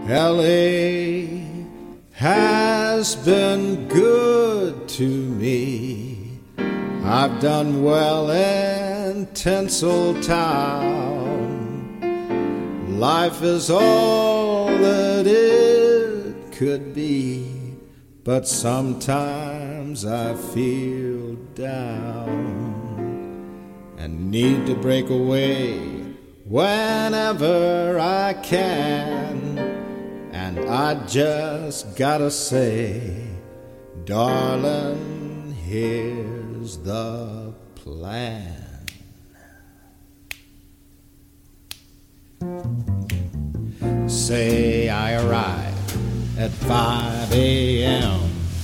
LA has been good to me. I've done well in Tinseltown. Life is all that it could be, but sometimes I feel down and need to break away whenever I can. And I just gotta say, darling, here's the plan. Say I arrive at 5 a.m.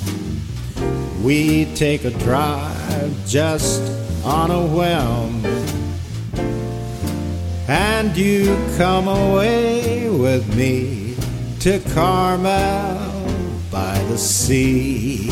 We take a drive just on a whim, and you come away with me to Carmel by the sea.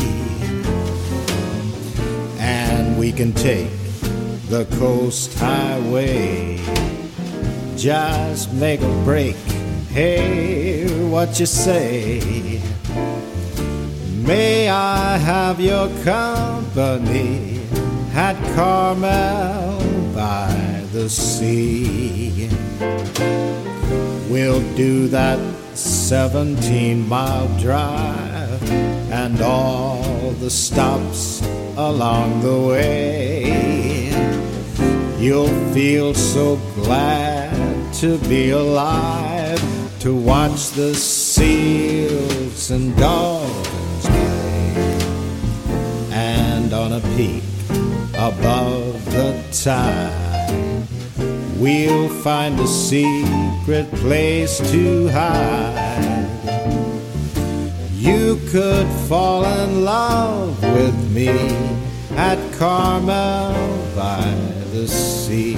And we can take the coast highway, just make a break. Hey, what you say? May I have your company at Carmel by the sea? We'll do that 17-mile drive and all the stops along the way. You'll feel so glad to be alive, to watch the seals and dolphins play. And on a peak above the tide, we'll find a secret place to hide. You could fall in love with me at Carmel by the sea.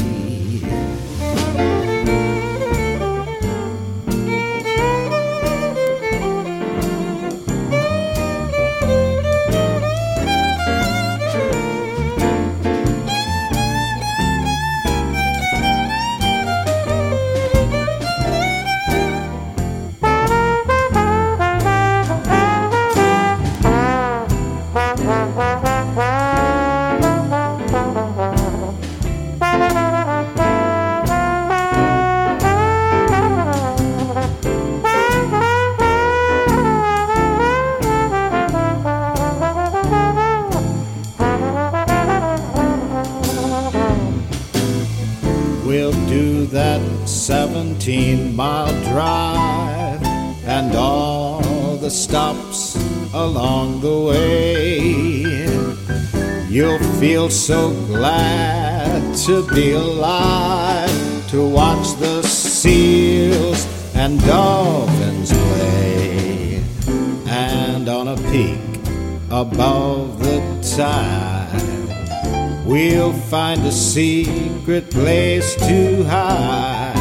We'll do that 17-mile drive and all the stops along the way. You'll feel so glad to be alive, to watch the seals and dolphins play. And on a peak above the tide, we'll find a secret place to hide.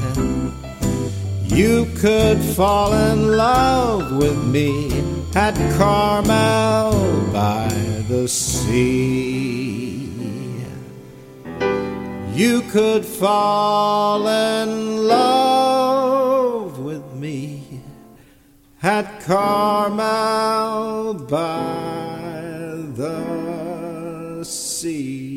You could fall in love with me at Carmel by the sea. You could fall in love with me at Carmel by the sea.